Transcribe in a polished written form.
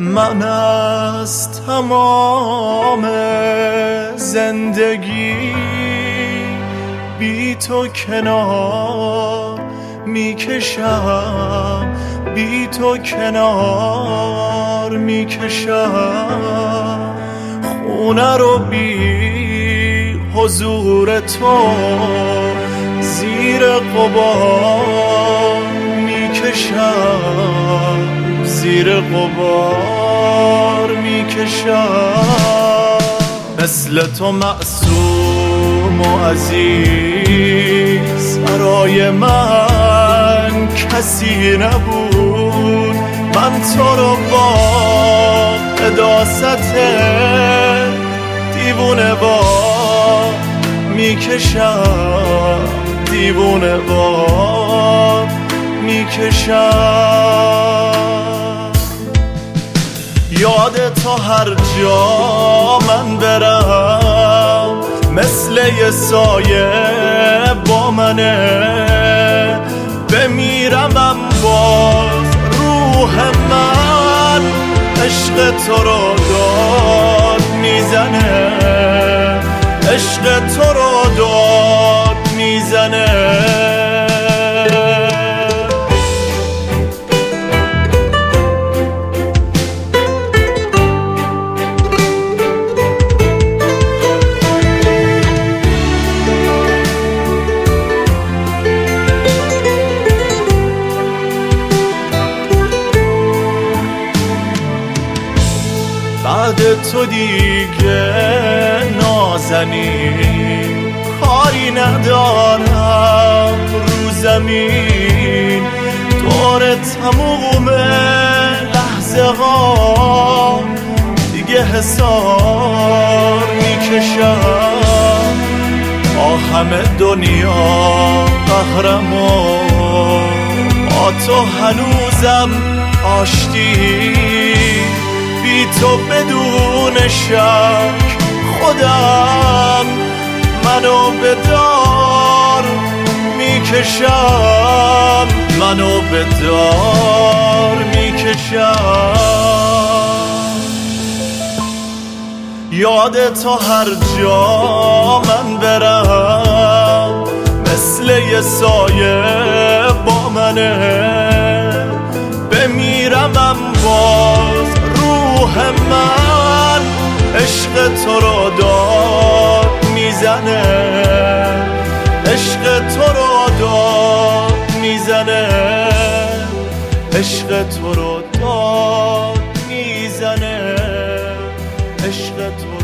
من از تمام زندگی بی تو کنار میکشم، بی تو کنار میکشم. خونه رو بی حضور تو زیر غبار میکشم، زیر غبار میکشم. مثل تو معصوم و عزیز برای من کسی نبود. من تو رو با قداست دیوونه وار میکشم، دیوونه وار میکشم. یاد تو هر جا من برم مثل یه سایه با منه. بمیرمم باز روح من عشق تو رو داد میزنه، عشق تو رو داد میزنه. بعد تو دیگه نازنین کاری ندارم رو زمین. دور تموم لحظه ها دیگه حسار میکشم. با همه دنیا قهرمان، با تو هنوزم آشتی. بی تو بدون شک خودم منو به دار میکشم، منو به دار میکشم. یاد تو هر جا من برم مثل یه سایه با منه. بمیرمم باز روح من عشق تو رو داد میزنه، عشق تو رو داد میزنه، عشق تو رو داد میزنه، عشق تو